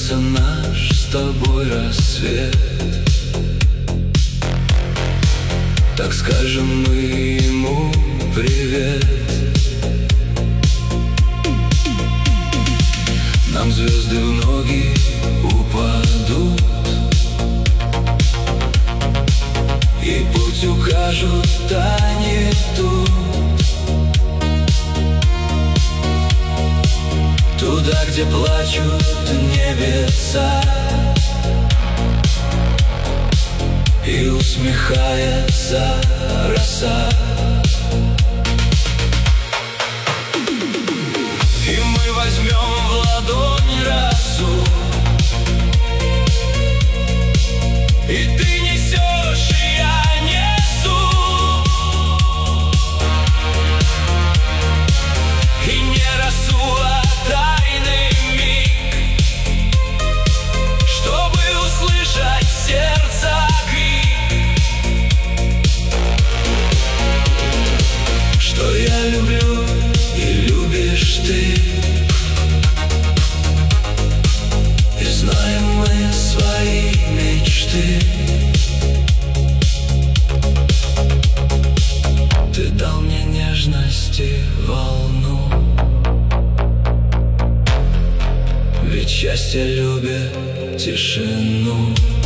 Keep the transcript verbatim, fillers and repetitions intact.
Снится наш с тобой рассвет. Так скажем мы ему привет. Нам звезды в ноги упадут и путь укажут, а не тут. Туда, где плачут небеса и усмехается роса. И мы возьмем в ладонь росу, и ты несешь, и я несу. И не росу, а тайный миг, чтобы услышать сердце крик, что я люблю и любишь ты. И знаем мы свои мечты. Ты дал мне нежности волну, ведь счастье любит тишину.